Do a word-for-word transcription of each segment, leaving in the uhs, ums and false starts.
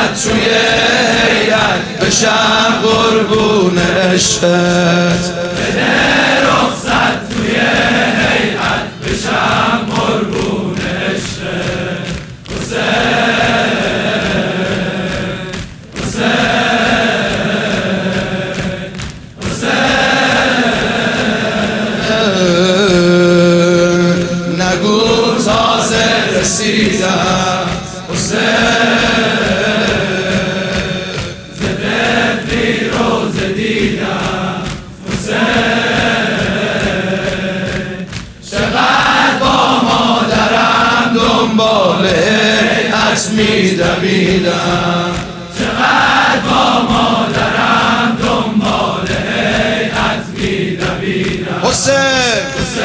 توی هیئت بشم قربون عشقت بده رخصت توی هیئت بشم قربون عشقت حسین نگو تازه رسیدم حسین زده فیروز دیدم حسین چقدر با مادرم دنبال هیئت می‌دویدم چقدر با مادرم دنبال هیئت می‌دویدم حسین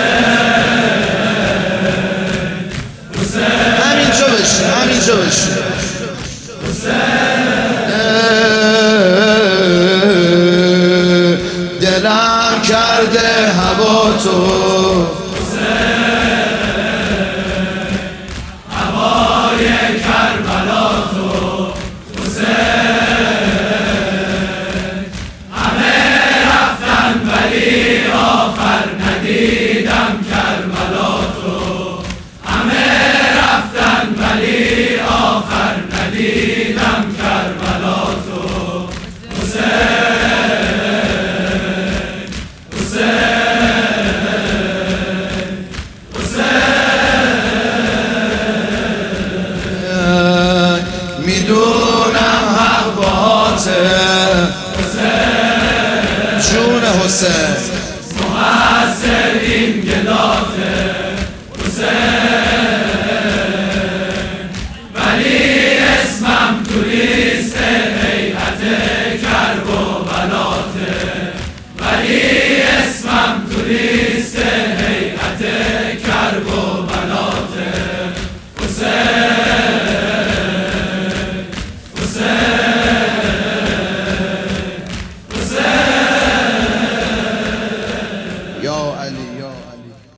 همینجا بشین همینجا بشین دلم کرده هوا تو هوای کربلا تو همه رفتن ولی آخر ندیدم کربلا تو همه رفتن ولی آخر ندیدم کربلا تو حسین حسین حسین میدونم حق باته حسین جون حسین محسن